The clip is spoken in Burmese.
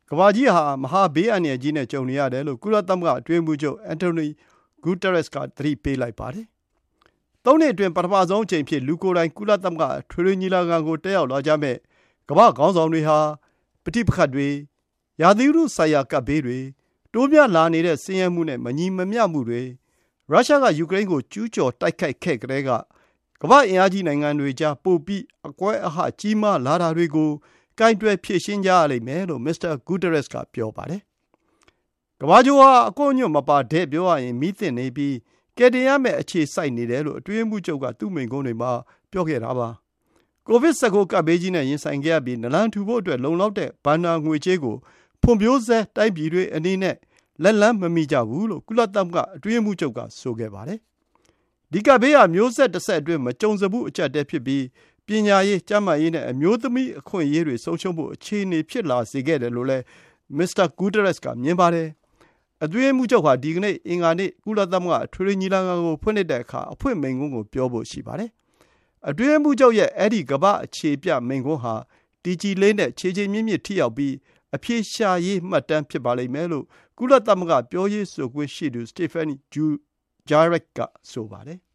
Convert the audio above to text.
ကမ္ဘာကြီးဟာမဟာဘေးအန္တရာယ်ကြီးနဲ့ကြုံနေရတယ်လို့ကုလသမဂ္ဂအတွင်းရေးမှူးချုပ်အန်တိုနီဂူတာရက်စ်ကသတိပေးလိုက်ပါတယ်။ 3 နှစ်အတွင်းပထမဆုံးအကြိမ်ဖြစ်လူကိုယ်တိုင်ကုလသမဂ္ဂအထွေထွေညီလာခံကိုတက်ရောက်လာကြမယ့်ကမ္ဘာ့ခေါင်းဆောင်တွေဟာပဋိပက္ခတွေ၊ရာသီဥတုဆိုင်ရာကပ်ဘေးတွေ၊တိုးများလာနေတဲ့ဆင်းရဲမှုနဲ့မညီမမျှမှုတွေ၊ရုရှားကယူကရိန်းကိုကျူးကျော်တိုက်ခိုက်ခဲ့ကတည်းကကမ္ဘာ့အင်အားကြီးနိုင်ငံတွေကြားပိုပြီးအကွဲအဟကြီးမားလာတာတွေကိုကိုင်တွယ်ဖြေရှင်းကြရလိမ့်မယ်လို့မစ္စတာဂူတာရက်စ်ကပြောပါတယ်။ကမ္ဘာဂြိုဟ်ဟာအကွန့်အညွန့်မပါတဲ့ပြောရရင်မီးသင့်နေပြီးကယ်တင်ရမယ့်အခြေစိုက်နေတယ်လို့အတွင်းရေးမှူးချုပ်ကသူ့မိန့်ခွန်းတွေမှာပြောခဲ့တာပါ။ ကိုဗစ် 19 ကပ်ဘေးကြီးနဲ့ရင်ဆိုင်ခဲ့ရပြီးနလန်ထူဖို့အတွက်လုံလောက်တဲ့ဘဏ္ဍာငွေကြေးကိုဖွံ့ဖြိုးဆဲတိုင်းပြည်တွေအနေနဲ့လက်လှမ်းမမီကြဘူးလို့ကုလသမဂ္ဂအတွင်းရေးမှူးချုပ်ကဆိုခဲ့ပါတယ်။ဒီကပ်ဘေးဟာမျိုးဆက်တစ်ဆက်အတွင်းမကြုံစဖူးအကျပ်အတည်းဖြစ်ပြီးပညာရေး၊ကျန်းမာရေးနဲ့အမျိုးသမီးအခွင့်အရေးတွေဆုံးရှုံးဖို့အခြေအနေဖြစ်လာစေခဲ့တယ်လို့လည်းမစ္စတာဂူတာရက်စ်ကမြင်ပါတယ်။အတွင်းရေးမှူးချုပ်ဟာဒီကနေ့အင်္ဂါနေ့ကုလသမဂ္ဂအထွေထွေညီလာခံကိုဖွင့်လှစ်တဲ့အခါအဖွင့်မိန့်ခွန်းကိုပြောဖို့ရှိပါတယ်။အတွင်းရေးမှူးချုပ်ရဲ့အဲ့ဒီကမ္ဘာ့အခြေပြမိန့်ခွန်းဟာတည်ကြည်လေးနဲ့ခြေခြေမြစ်မြစ်ထိရောက်ပြီးအဖြေရှာရေးမှတ်တမ်းဖြစ်ပါလိမ့်မယ်လို့ကုလသမဂ္ဂပြောရေးဆိုခွင့်ရှိသူစတေဖန်နီဂျူဂျာရက် ကဆိုပါတယ်။